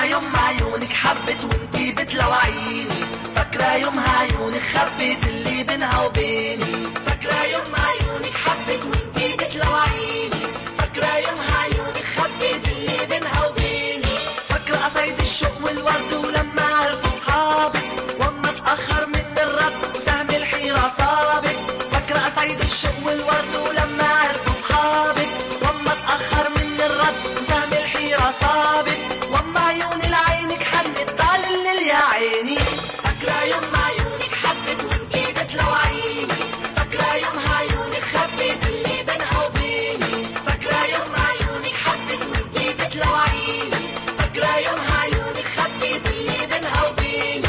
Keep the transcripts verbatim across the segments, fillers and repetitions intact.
يوم عيونك حبت وانتي بتلوعيني، فاكرة يوم عيونك خبت اللي بينها وبيني، فاكرة يوم عيونك حبت وانتي بتلوعيني، فاكرة يوم عيونك خبت اللي بينها وبيني، فاكرة قصايد الشوق والورد ولما عرفوا صحابك واما اتأخر من الرد وسهم الحيرة صابك، فاكرة قصايد الشوق والورد ولما عرفوا صحابك واما اتأخر من الرد وسهم الحيرة صابك، واما عيون العينك حنت طال الليل يا عيني، فاكرة يوم عيونك حبت وانتي بتلوعيني، فاكرة يوم عيونك خبت اللي بينها وبيني، فاكرة يوم عيونك حبت وانتي بتلوعيني، فاكرة يوم عيونك خبت اللي بينها وبيني.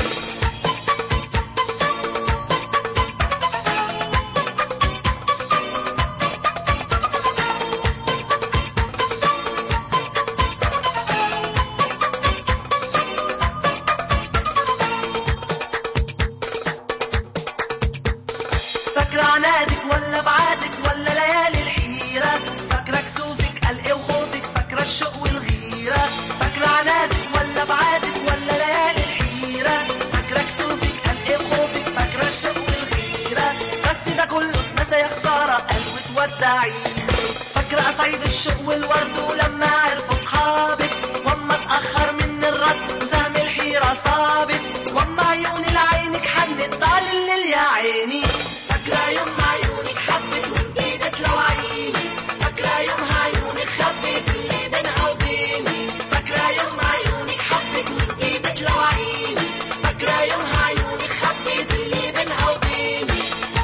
فاكرة عنادك ولا بعادك ولا ليالي الحيرة، فاكرة كسوفك قلقي وخوفك، فاكرة الشوق والغيرة، فاكرة عنادك ولا بعادك ولا ليالي الحيرة، فاكرة كسوفك قلقي وخوفك، فاكرة الشوق والغيرة، بس ده كله اتنسى يا خسارة قلبي تودعيني، فاكرة قصايد الشوق والورد ولما عرفوا صحابك واما اتأخر من الرد وسهم الحيرة صابك، واما عيون العينك حنت طال الليل يا عيني، فاكرة يوم عيونك حبت وانتي بتلوعيني، فاكرة يوم عيونك خبت اللي بينها وبيني، فاكرة يوم عيونك حبت وانتي بتلوعيني، فاكرة يوم عيونك خبت اللي بينها وبيني.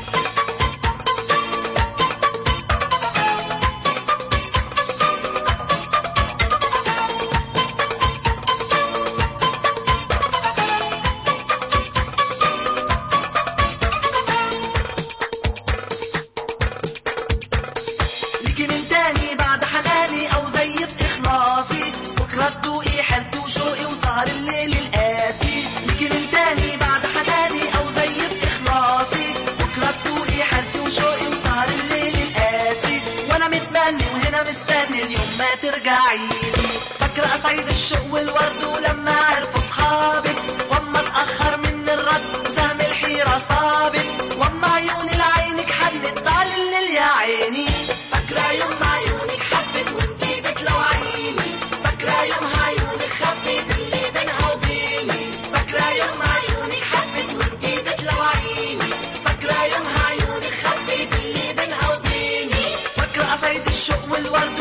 ليكي من تاني بعد حناني او زي باخلاصي، بكره تدوقي حيرتي وشوقي وسهر الليل القاسي، ليكي من تاني بعد حناني او زي باخلاصي، بكره تدوقي حيرتي وشوقي وسهر الليل القاسي، وانا متمني وهنا مستني اليوم ما ترجعيلي، فاكرة قصايد الشوق والورد ولما عرفوا صحابك واما اتأخر من الرد وسهم الحيرة صابك، واما عيون العينك حنت طال الليل يا عيني، فاكرة يوم عيونك حبت وانتي بتلوعيني، فاكرة يوم عيونك خبت اللي بينها وبيني، فاكرة يوم عيونك حبت وانتي بتلوعيني، فاكرة يوم عيونك خبت اللي بينها وبيني، فاكرة قصايد الشوق والورد